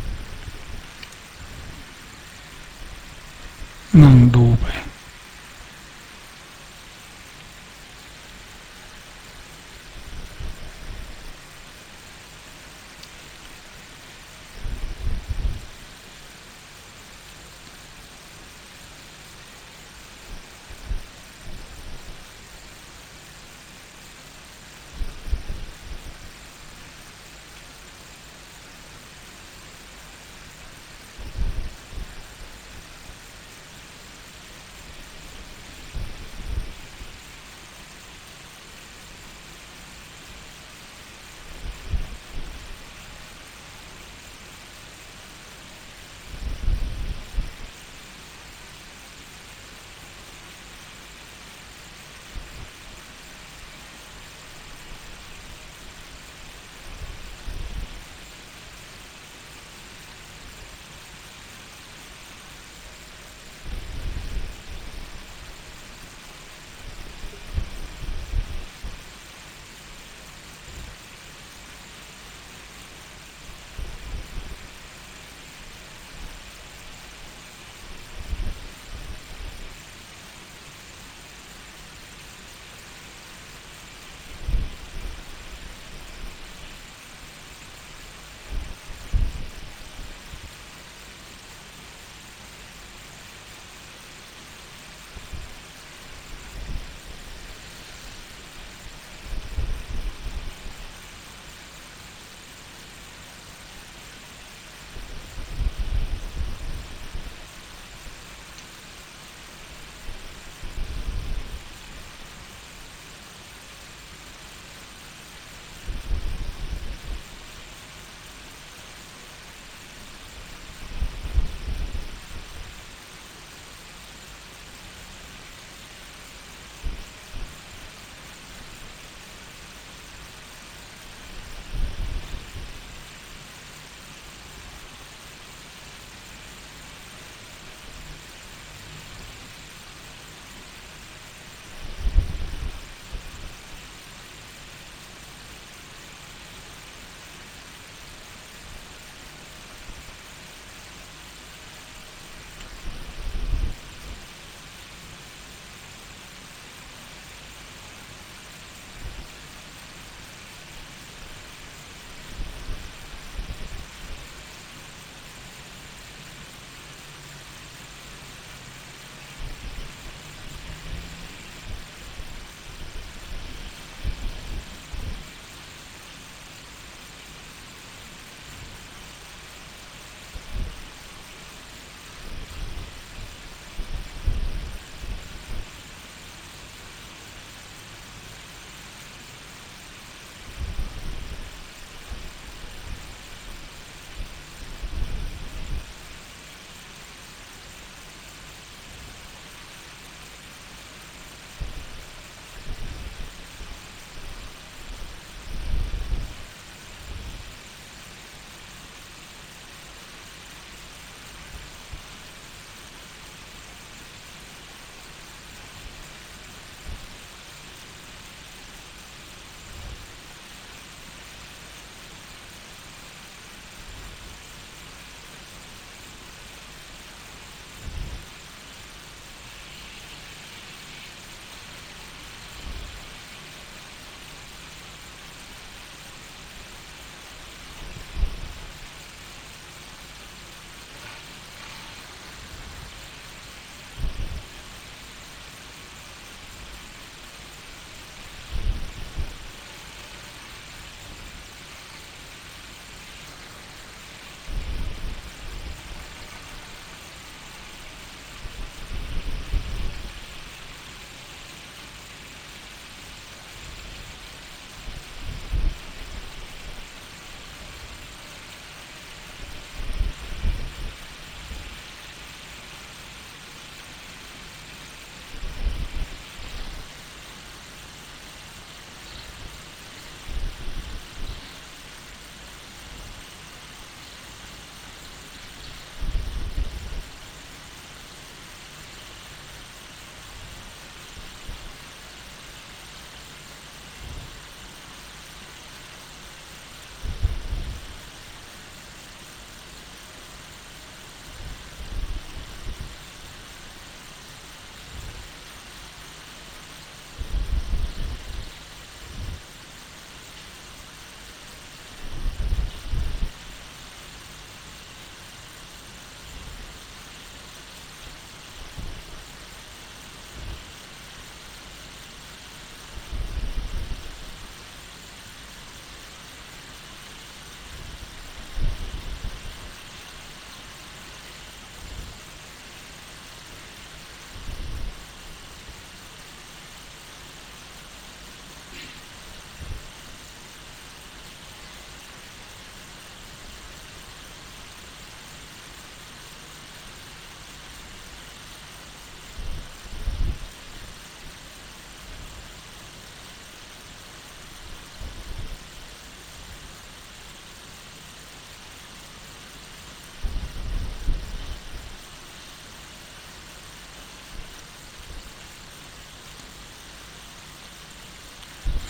นั่งดูไป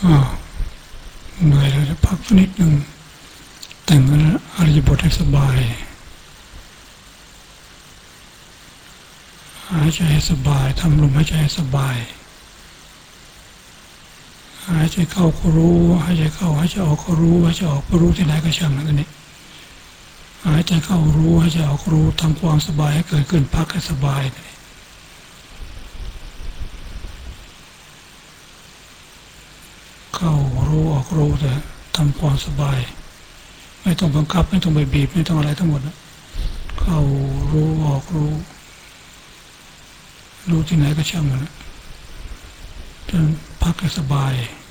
อ่าเหนื่อยแล้วจะพักสักนิดหนึ่งแต่งอริยบทให้สบายหายใจให้สบายทำลมหายใจให้สบายหายใจเข้าก็รู้หายใจเข้าหายใจออกก็รู้หายใจออกก็รู้ที่ไหนก็ช่างนั่นนี่หายใจเข้ารู้หายใจออกรู้ทำความสบายให้เกิดขึ้นพักให้สบายเข้ารู้ออกรู้แต่ทำความสบายไม่ต้องบังคับไม่ต้องไปบีบไม่ต้องอะไรทั้งหมดเข้ารู้ออกรู้รู้ที่ไหนก็ช่างมันจนพักให้สบาย